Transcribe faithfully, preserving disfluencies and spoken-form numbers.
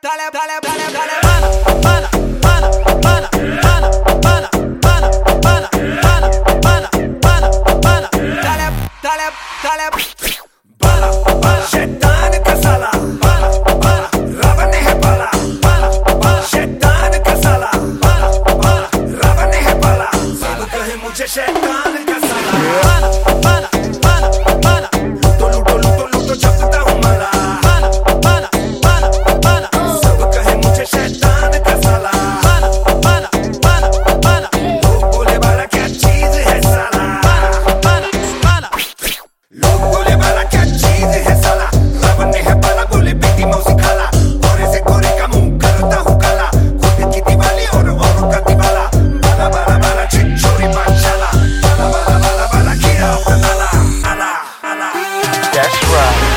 dale, dale, dale, dale, bala, bala, bala, bala, bala, bala, bala, bala, bala, bala, bala, bala, dale, dale, dale, bala, bala, शैतान का साला, bala, bala, Ravan है बाला, bala, bala, शैतान का साला, bala, bala, Ravan है बाला, सब कहे मुझे शैतान का साला, bala, bala, bala, bala, तो लूटो लूटो लूटो छपता हूँ माला, bala, bala, bala, bala, सब कहे मुझे शैतान का साला, bala, bala, bala, bala, लोग बोले बाला क्या चीज है साला, bala, bala, bala, लोग बोले बाला क्या चीज है साला, रावण है बाला बोले बेटी मौसी खाला, गोरे से गोरे का मुंह करता हूँ काला, खुद की दिवाली और औरों का दिवाला, बाला बाला बाला छिछोरी पाठशाला, बाला बाला बाला बाला कीड़ा और नाला, आला आला। That's right.